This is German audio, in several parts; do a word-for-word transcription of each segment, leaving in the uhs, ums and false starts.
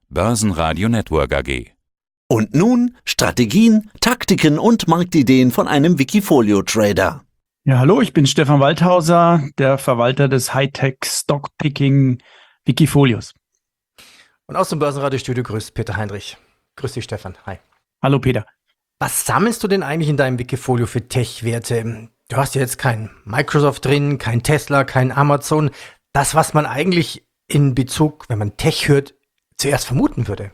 Börsenradio Network A G. Und nun Strategien, Taktiken und Marktideen von einem Wikifolio-Trader. Ja, hallo, ich bin Stefan Waldhauser, der Verwalter des Hightech Stockpicking Wikifolios. Und aus dem Börsenradiostudio grüßt Peter Heinrich. Grüß dich, Stefan. Hi. Hallo, Peter. Was sammelst du denn eigentlich in deinem Wikifolio für Tech-Werte? Du hast ja jetzt kein Microsoft drin, kein Tesla, kein Amazon. Das, was man eigentlich in Bezug, wenn man Tech hört, zuerst vermuten würde.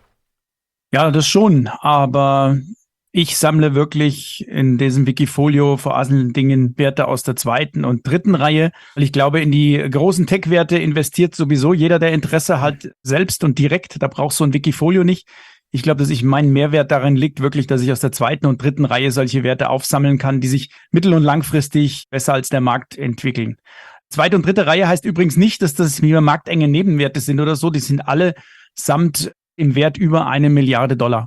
Ja, das schon, aber ich sammle wirklich in diesem Wikifolio vor allen Dingen Werte aus der zweiten und dritten Reihe, weil ich glaube, in die großen Tech-Werte investiert sowieso jeder, der Interesse hat, selbst und direkt. Da braucht so ein Wikifolio nicht. Ich glaube, dass ich mein Mehrwert darin liegt, wirklich, dass ich aus der zweiten und dritten Reihe solche Werte aufsammeln kann, die sich mittel- und langfristig besser als der Markt entwickeln. Zweite und dritte Reihe heißt übrigens nicht, dass das wie marktenge Nebenwerte sind oder so. Die sind alle samt im Wert über eine Milliarde Dollar.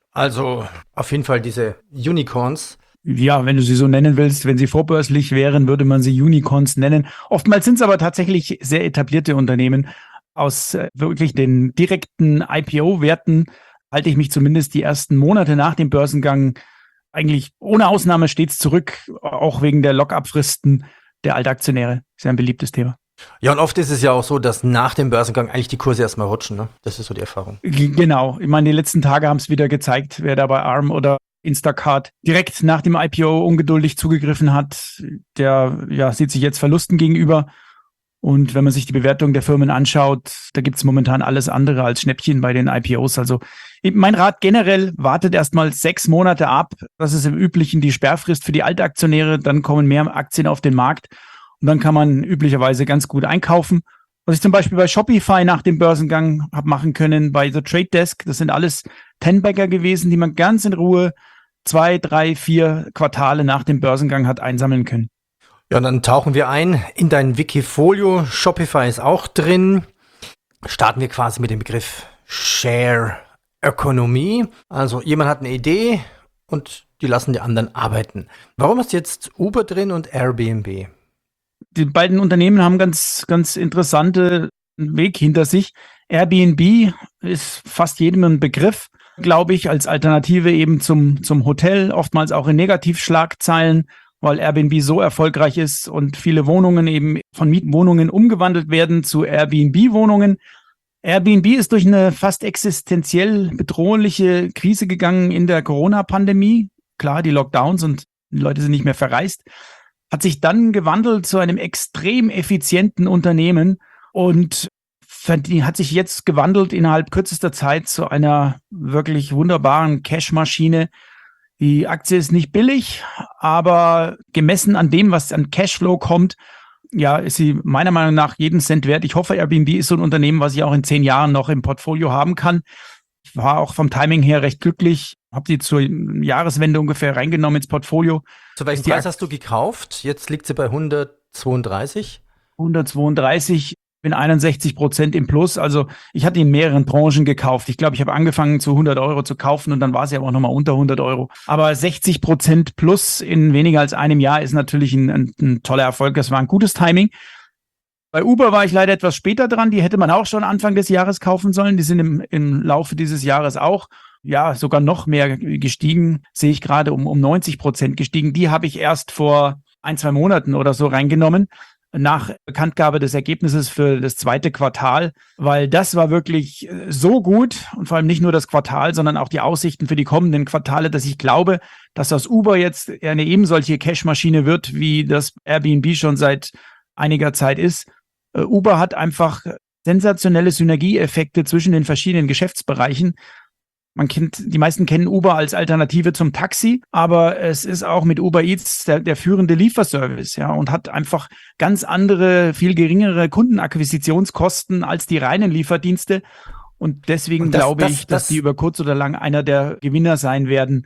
Also auf jeden Fall diese Unicorns. Ja, wenn du sie so nennen willst, wenn sie vorbörslich wären, würde man sie Unicorns nennen. Oftmals sind es aber tatsächlich sehr etablierte Unternehmen. Aus äh, wirklich den direkten I P O-Werten halte ich mich zumindest die ersten Monate nach dem Börsengang eigentlich ohne Ausnahme stets zurück, auch wegen der Lock-up-Fristen der Altaktionäre. Ist ja ein beliebtes Thema. Ja, und oft ist es ja auch so, dass nach dem Börsengang eigentlich die Kurse erstmal rutschen, ne? Das ist so die Erfahrung. G- Genau. Ich meine, die letzten Tage haben es wieder gezeigt, wer da bei Arm oder Instacart direkt nach dem I P O ungeduldig zugegriffen hat, der ja sieht sich jetzt Verlusten gegenüber. Und wenn man sich die Bewertung der Firmen anschaut, da gibt es momentan alles andere als Schnäppchen bei den I P Os. Also mein Rat generell, wartet erstmal sechs Monate ab. Das ist im Üblichen die Sperrfrist für die Altaktionäre. Dann kommen mehr Aktien auf den Markt. Und dann kann man üblicherweise ganz gut einkaufen. Was ich zum Beispiel bei Shopify nach dem Börsengang habe machen können, bei The Trade Desk, das sind alles Ten-Bagger gewesen, die man ganz in Ruhe zwei, drei, vier Quartale nach dem Börsengang hat einsammeln können. Ja, und dann tauchen wir ein in dein Wikifolio. Shopify ist auch drin. Starten wir quasi mit dem Begriff Share-Ökonomie. Also jemand hat eine Idee und die lassen die anderen arbeiten. Warum ist jetzt Uber drin und Airbnb? Die beiden Unternehmen haben ganz, ganz interessante Weg hinter sich. Airbnb ist fast jedem ein Begriff, glaube ich, als Alternative eben zum, zum Hotel, oftmals auch in Negativschlagzeilen, weil Airbnb so erfolgreich ist und viele Wohnungen eben von Mietwohnungen umgewandelt werden zu Airbnb-Wohnungen. Airbnb ist durch eine fast existenziell bedrohliche Krise gegangen in der Corona-Pandemie. Klar, die Lockdowns und die Leute sind nicht mehr verreist. Hat sich dann gewandelt zu einem extrem effizienten Unternehmen und hat sich jetzt gewandelt innerhalb kürzester Zeit zu einer wirklich wunderbaren Cash-Maschine. Die Aktie ist nicht billig, aber gemessen an dem, was an Cashflow kommt, ja, ist sie meiner Meinung nach jeden Cent wert. Ich hoffe, Airbnb ist so ein Unternehmen, was ich auch in zehn Jahren noch im Portfolio haben kann. Ich war auch vom Timing her recht glücklich, habe die zur Jahreswende ungefähr reingenommen ins Portfolio. Zu welchem Preis hast du gekauft? Jetzt liegt sie bei hundertzweiunddreißig. hundertzweiunddreißig, bin einundsechzig Prozent im Plus. Also ich hatte in mehreren Branchen gekauft. Ich glaube, ich habe angefangen zu hundert Euro zu kaufen und dann war sie aber auch nochmal unter hundert Euro. Aber sechzig Prozent Plus in weniger als einem Jahr ist natürlich ein, ein, ein toller Erfolg. Das war ein gutes Timing. Bei Uber war ich leider etwas später dran. Die hätte man auch schon Anfang des Jahres kaufen sollen. Die sind im, im Laufe dieses Jahres auch, ja, sogar noch mehr gestiegen. Sehe ich gerade um, um neunzig Prozent gestiegen. Die habe ich erst vor ein, zwei Monaten oder so reingenommen, nach Bekanntgabe des Ergebnisses für das zweite Quartal, weil das war wirklich so gut und vor allem nicht nur das Quartal, sondern auch die Aussichten für die kommenden Quartale, dass ich glaube, dass das Uber jetzt eine eben solche Cash-Maschine wird, wie das Airbnb schon seit einiger Zeit ist. Uber hat einfach sensationelle Synergieeffekte zwischen den verschiedenen Geschäftsbereichen. Man kennt, die meisten kennen Uber als Alternative zum Taxi, aber es ist auch mit Uber Eats der, der führende Lieferservice, ja, und hat einfach ganz andere, viel geringere Kundenakquisitionskosten als die reinen Lieferdienste. Und deswegen und das, glaube das, ich, dass das, die über kurz oder lang einer der Gewinner sein werden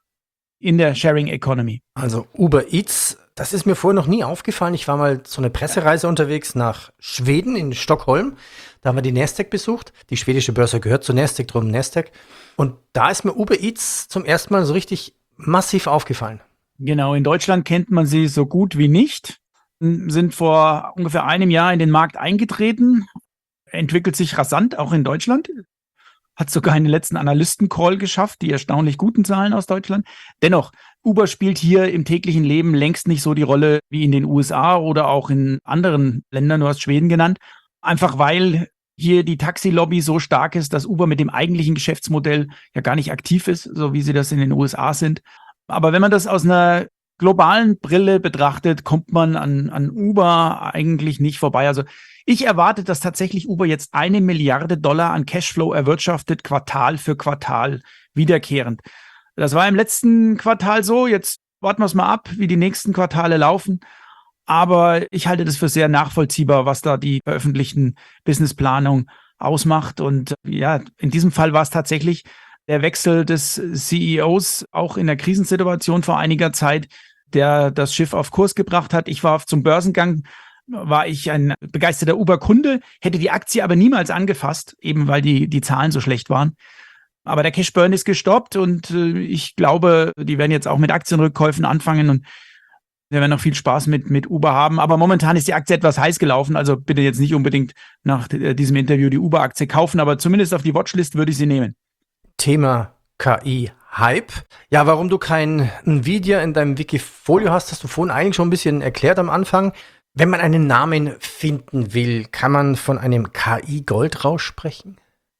in der Sharing Economy. Also Uber Eats, das ist mir vorher noch nie aufgefallen. Ich war mal so eine Pressereise unterwegs nach Schweden, in Stockholm. Da haben wir die Nasdaq besucht. Die schwedische Börse gehört zu Nasdaq, drum Nasdaq. Und da ist mir Uber Eats zum ersten Mal so richtig massiv aufgefallen. Genau, in Deutschland kennt man sie so gut wie nicht. Sind vor ungefähr einem Jahr in den Markt eingetreten. Entwickelt sich rasant, auch in Deutschland. hat sogar einen letzten Analysten-Call geschafft, die erstaunlich guten Zahlen aus Deutschland. Dennoch, Uber spielt hier im täglichen Leben längst nicht so die Rolle wie in den U S A oder auch in anderen Ländern, du hast Schweden genannt, einfach weil hier die Taxilobby so stark ist, dass Uber mit dem eigentlichen Geschäftsmodell ja gar nicht aktiv ist, so wie sie das in den U S A sind. Aber wenn man das aus einer globalen Brille betrachtet, kommt man an, an Uber eigentlich nicht vorbei. Also ich erwarte, dass tatsächlich Uber jetzt eine Milliarde Dollar an Cashflow erwirtschaftet, Quartal für Quartal, wiederkehrend. Das war im letzten Quartal so. Jetzt warten wir es mal ab, wie die nächsten Quartale laufen. Aber ich halte das für sehr nachvollziehbar, was da die veröffentlichten Businessplanung ausmacht. Und ja, in diesem Fall war es tatsächlich der Wechsel des C E Os, auch in der Krisensituation vor einiger Zeit, der das Schiff auf Kurs gebracht hat. Ich war zum Börsengang, war ich ein begeisterter Uber-Kunde, hätte die Aktie aber niemals angefasst, eben weil die, die Zahlen so schlecht waren. Aber der Cashburn ist gestoppt und äh, ich glaube, die werden jetzt auch mit Aktienrückkäufen anfangen und wir werden noch viel Spaß mit, mit Uber haben. Aber momentan ist die Aktie etwas heiß gelaufen. Also bitte jetzt nicht unbedingt nach diesem Interview die Uber-Aktie kaufen, aber zumindest auf die Watchlist würde ich sie nehmen. Thema K I-Hype. Ja, warum du kein Nvidia in deinem Wikifolio hast, hast du vorhin eigentlich schon ein bisschen erklärt am Anfang. Wenn man einen Namen finden will, kann man von einem K I-Goldrausch sprechen?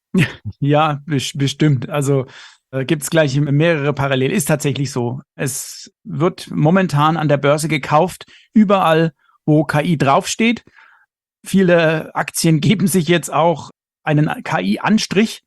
Ja, bestimmt. Also äh, gibt es gleich mehrere parallel. Ist tatsächlich so. Es wird momentan an der Börse gekauft, überall, wo K I draufsteht. Viele Aktien geben sich jetzt auch einen K I-Anstrich.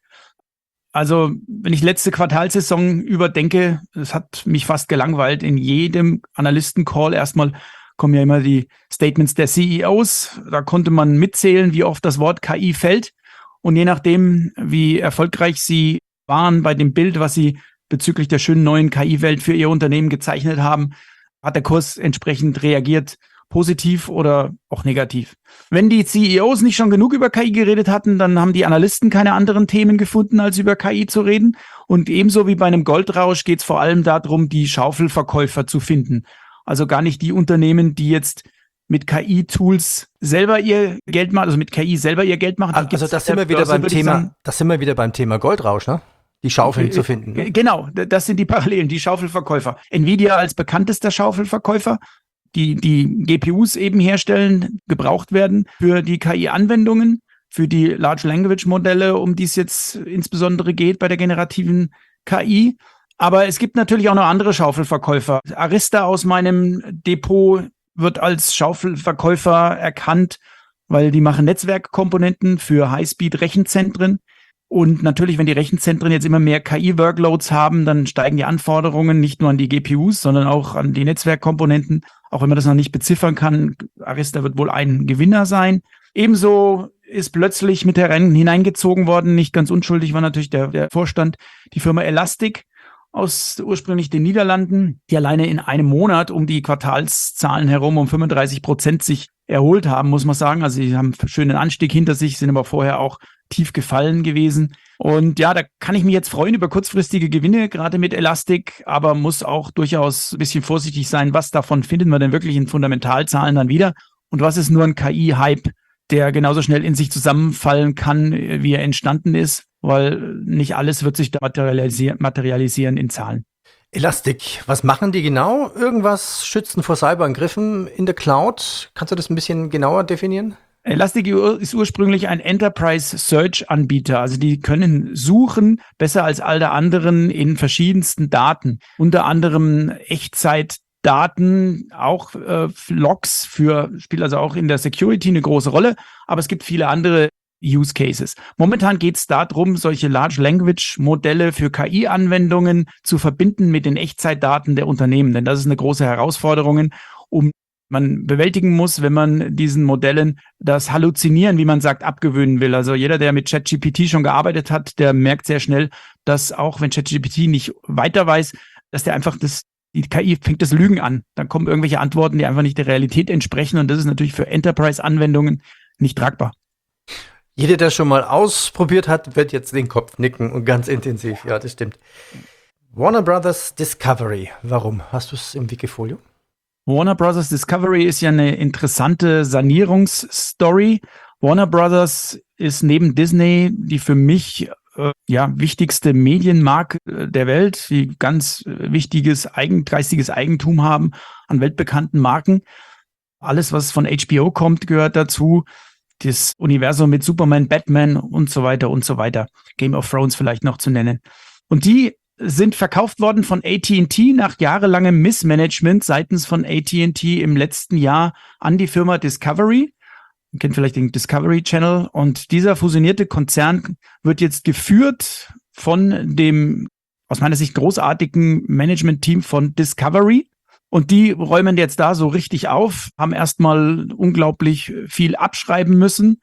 Also wenn ich letzte Quartalssaison überdenke, es hat mich fast gelangweilt. In jedem Analysten-Call erstmal kommen ja immer die Statements der C E Os. Da konnte man mitzählen, wie oft das Wort K I fällt. Und je nachdem, wie erfolgreich sie waren bei dem Bild, was sie bezüglich der schönen neuen K I-Welt für ihr Unternehmen gezeichnet haben, hat der Kurs entsprechend reagiert, positiv oder auch negativ. Wenn die C E Os nicht schon genug über K I geredet hatten, dann haben die Analysten keine anderen Themen gefunden, als über K I zu reden. Und ebenso wie bei einem Goldrausch geht es vor allem darum, die Schaufelverkäufer zu finden. Also gar nicht die Unternehmen, die jetzt mit K I-Tools selber ihr Geld machen, also mit K I selber ihr Geld machen. Also das sind wir wieder beim Thema, das sind wir wieder beim Thema Goldrausch, ne? Die Schaufeln zu finden. Ne? Genau, das sind die Parallelen, die Schaufelverkäufer. Nvidia als bekanntester Schaufelverkäufer, die die G P Us eben herstellen, gebraucht werden für die K I-Anwendungen, für die Large Language Modelle, um die es jetzt insbesondere geht bei der generativen K I. Aber es gibt natürlich auch noch andere Schaufelverkäufer. Arista aus meinem Depot wird als Schaufelverkäufer erkannt, weil die machen Netzwerkkomponenten für Highspeed-Rechenzentren. Und natürlich, wenn die Rechenzentren jetzt immer mehr K I-Workloads haben, dann steigen die Anforderungen nicht nur an die G P Us, sondern auch an die Netzwerkkomponenten. Auch wenn man das noch nicht beziffern kann, Arista wird wohl ein Gewinner sein. Ebenso ist plötzlich mit der Rennen hineingezogen worden, nicht ganz unschuldig war natürlich der, der Vorstand, die Firma Elastic aus ursprünglich den Niederlanden, die alleine in einem Monat um die Quartalszahlen herum um fünfunddreißig Prozent sich erholt haben, muss man sagen. Also sie haben einen schönen Anstieg hinter sich, sind aber vorher auch tief gefallen gewesen. Und ja, da kann ich mich jetzt freuen über kurzfristige Gewinne, gerade mit Elastic, aber muss auch durchaus ein bisschen vorsichtig sein, was davon finden wir denn wirklich in Fundamentalzahlen dann wieder und was ist nur ein K I-Hype, der genauso schnell in sich zusammenfallen kann, wie er entstanden ist, weil nicht alles wird sich da materialisieren, materialisieren in Zahlen. Elastic, was machen die genau? Irgendwas schützen vor Cyberangriffen in der Cloud? Kannst du das ein bisschen genauer definieren? Elastic ist ursprünglich ein Enterprise-Search-Anbieter. Also die können suchen, besser als alle anderen, in verschiedensten Daten. Unter anderem Echtzeitdaten, auch äh, Logs für, spielt also auch in der Security eine große Rolle. Aber es gibt viele andere Use Cases. Momentan geht es darum, solche Large Language Modelle für K I-Anwendungen zu verbinden mit den Echtzeitdaten der Unternehmen. Denn das ist eine große Herausforderung, um man bewältigen muss, wenn man diesen Modellen das Halluzinieren, wie man sagt, abgewöhnen will. Also jeder, der mit ChatGPT schon gearbeitet hat, der merkt sehr schnell, dass auch wenn ChatGPT nicht weiter weiß, dass der einfach das, die K I fängt das Lügen an. Dann kommen irgendwelche Antworten, die einfach nicht der Realität entsprechen. Und das ist natürlich für Enterprise-Anwendungen nicht tragbar. Jeder, der schon mal ausprobiert hat, wird jetzt den Kopf nicken und ganz intensiv. Ja, das stimmt. Warner Brothers Discovery. Warum? Hast du es im Wikifolio? Warner Brothers Discovery ist ja eine interessante Sanierungsstory. Warner Brothers ist neben Disney die für mich äh, ja, wichtigste Medienmarke der Welt, die ganz äh, wichtiges eigen, geistiges Eigentum haben an weltbekannten Marken. Alles, was von H B O kommt, gehört dazu. Das Universum mit Superman, Batman und so weiter und so weiter. Game of Thrones vielleicht noch zu nennen. Und die sind verkauft worden von A T and T nach jahrelangem Missmanagement seitens von A T and T im letzten Jahr an die Firma Discovery. Ihr kennt vielleicht den Discovery Channel. Und dieser fusionierte Konzern wird jetzt geführt von dem, aus meiner Sicht, großartigen Management-Team von Discovery. Und die räumen jetzt da so richtig auf, haben erstmal unglaublich viel abschreiben müssen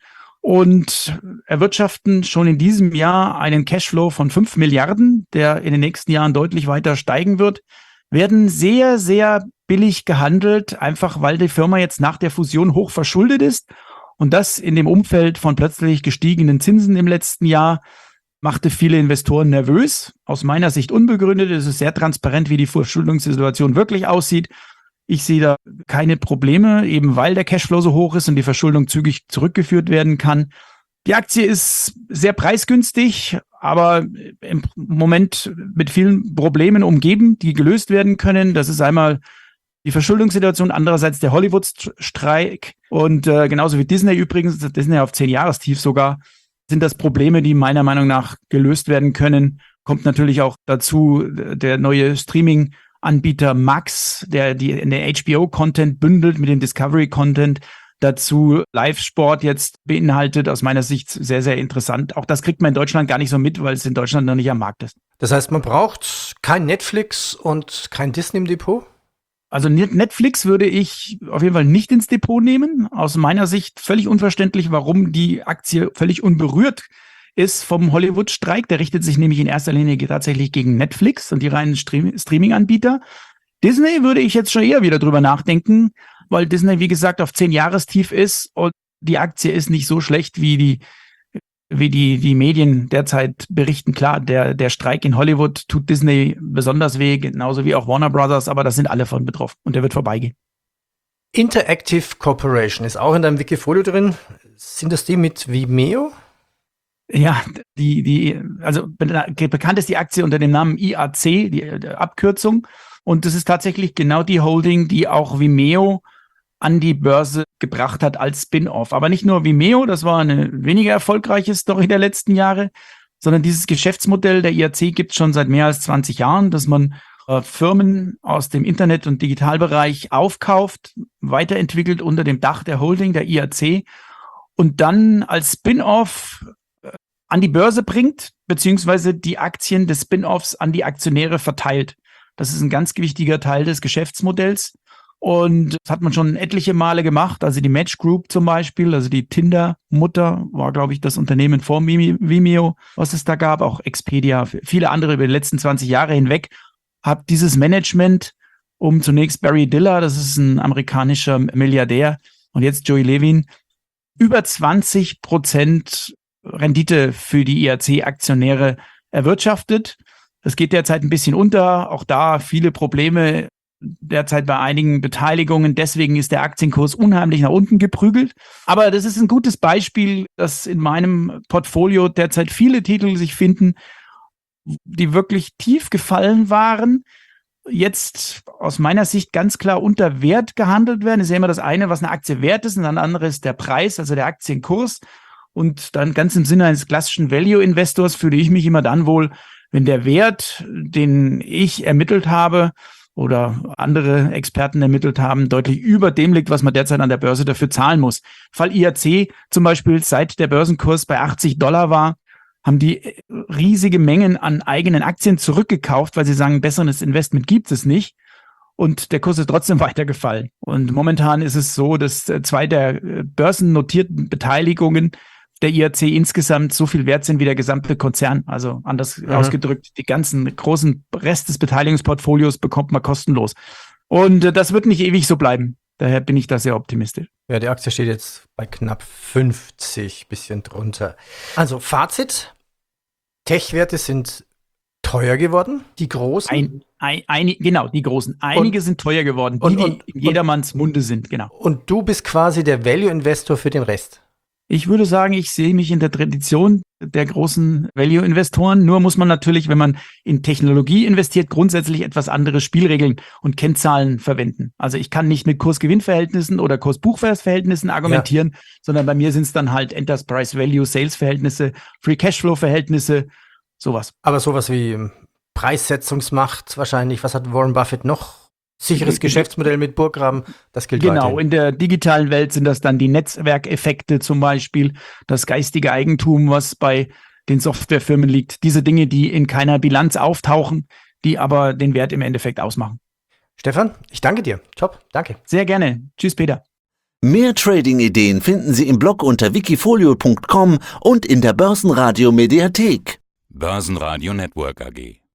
und erwirtschaften schon in diesem Jahr einen Cashflow von fünf Milliarden, der in den nächsten Jahren deutlich weiter steigen wird, werden sehr, sehr billig gehandelt, einfach weil die Firma jetzt nach der Fusion hoch verschuldet ist. Und das in dem Umfeld von plötzlich gestiegenen Zinsen im letzten Jahr machte viele Investoren nervös. Aus meiner Sicht unbegründet. Es ist sehr transparent, wie die Verschuldungssituation wirklich aussieht. Ich sehe da keine Probleme, eben weil der Cashflow so hoch ist und die Verschuldung zügig zurückgeführt werden kann. Die Aktie ist sehr preisgünstig, aber im Moment mit vielen Problemen umgeben, die gelöst werden können. Das ist einmal die Verschuldungssituation, andererseits der Hollywood-Streik und äh, genauso wie Disney übrigens, Disney auf zehn Jahrestief sogar, sind das Probleme, die meiner Meinung nach gelöst werden können. Kommt natürlich auch dazu der neue Streaming-Anbieter Max, der die in der H B O-Content bündelt mit dem Discovery-Content. Dazu Live-Sport jetzt beinhaltet, aus meiner Sicht sehr, sehr interessant. Auch das kriegt man in Deutschland gar nicht so mit, weil es in Deutschland noch nicht am Markt ist. Das heißt, man braucht kein Netflix und kein Disney im Depot? Also Netflix würde ich auf jeden Fall nicht ins Depot nehmen. Aus meiner Sicht völlig unverständlich, warum die Aktie völlig unberührt ist vom Hollywood-Streik. Der richtet sich nämlich in erster Linie tatsächlich gegen Netflix und die reinen Stream- Streaming-Anbieter. Disney würde ich jetzt schon eher wieder drüber nachdenken, weil Disney, wie gesagt, auf zehn Jahrestief ist und die Aktie ist nicht so schlecht, wie die wie die die Medien derzeit berichten. Klar, der der Streik in Hollywood tut Disney besonders weh, genauso wie auch Warner Brothers, aber das sind alle von betroffen und der wird vorbeigehen. Interactive Corporation ist auch in deinem Wikifolio drin. Sind das die mit Vimeo? Ja, die die also bekannt ist die Aktie unter dem Namen I A C, die, die Abkürzung, und das ist tatsächlich genau die Holding, die auch Vimeo an die Börse gebracht hat als Spin-off. Aber nicht nur Vimeo, das war eine weniger erfolgreiche Story der letzten Jahre, sondern dieses Geschäftsmodell der I A C gibt es schon seit mehr als zwanzig Jahren, dass man äh, Firmen aus dem Internet- und Digitalbereich aufkauft, weiterentwickelt unter dem Dach der Holding der I A C und dann als Spin-off äh, an die Börse bringt, beziehungsweise die Aktien des Spin-offs an die Aktionäre verteilt. Das ist ein ganz wichtiger Teil des Geschäftsmodells. Und das hat man schon etliche Male gemacht. Also die Match Group zum Beispiel, also die Tinder-Mutter war, glaube ich, das Unternehmen vor Vimeo, was es da gab. Auch Expedia, viele andere über die letzten zwanzig Jahre hinweg hat dieses Management um zunächst Barry Diller, das ist ein amerikanischer Milliardär, und jetzt Joey Levin, über zwanzig Prozent Rendite für die I A C-Aktionäre erwirtschaftet. Das geht derzeit ein bisschen unter. Auch da viele Probleme derzeit bei einigen Beteiligungen. Deswegen ist der Aktienkurs unheimlich nach unten geprügelt. Aber das ist ein gutes Beispiel, dass in meinem Portfolio derzeit viele Titel sich finden, die wirklich tief gefallen waren, jetzt aus meiner Sicht ganz klar unter Wert gehandelt werden. Das ist ja immer das eine, was eine Aktie wert ist, und das andere ist der Preis, also der Aktienkurs. Und dann ganz im Sinne eines klassischen Value-Investors fühle ich mich immer dann wohl, wenn der Wert, den ich ermittelt habe, oder andere Experten ermittelt haben, deutlich über dem liegt, was man derzeit an der Börse dafür zahlen muss. Fall I A C zum Beispiel, seit der Börsenkurs bei achtzig Dollar war, haben die riesige Mengen an eigenen Aktien zurückgekauft, weil sie sagen, ein besseres Investment gibt es nicht. Und der Kurs ist trotzdem weitergefallen. Und momentan ist es so, dass zwei der börsennotierten Beteiligungen der I A C insgesamt so viel wert sind wie der gesamte Konzern. Also anders mhm. ausgedrückt, die ganzen großen Rest des Beteiligungsportfolios bekommt man kostenlos. Und äh, das wird nicht ewig so bleiben. Daher bin ich da sehr optimistisch. Ja, die Aktie steht jetzt bei knapp fünfzig, bisschen drunter. Also Fazit, Tech-Werte sind teuer geworden, die großen. Ein, ein, ein, genau, die großen. Einige und, sind teuer geworden, die, und, und, die in jedermanns Munde sind, genau. Und du bist quasi der Value-Investor für den Rest. Ich würde sagen, ich sehe mich in der Tradition der großen Value-Investoren. Nur muss man natürlich, wenn man in Technologie investiert, grundsätzlich etwas andere Spielregeln und Kennzahlen verwenden. Also ich kann nicht mit Kurs-Gewinn-Verhältnissen oder Kurs-Buchwert-Verhältnissen argumentieren, ja. sondern bei mir sind es dann halt Enterprise-Value-Sales-Verhältnisse, Free-Cashflow-Verhältnisse, sowas. Aber sowas wie Preissetzungsmacht wahrscheinlich. Was hat Warren Buffett noch? Sicheres Geschäftsmodell mit Burggraben, das gilt Genau, weiterhin. In der digitalen Welt sind das dann die Netzwerkeffekte zum Beispiel, das geistige Eigentum, was bei den Softwarefirmen liegt. Diese Dinge, die in keiner Bilanz auftauchen, die aber den Wert im Endeffekt ausmachen. Stefan, ich danke dir. Top, danke. Sehr gerne. Tschüss, Peter. Mehr Trading-Ideen finden Sie im Blog unter wikifolio punkt com und in der Börsenradio Mediathek. Börsenradio Network A G.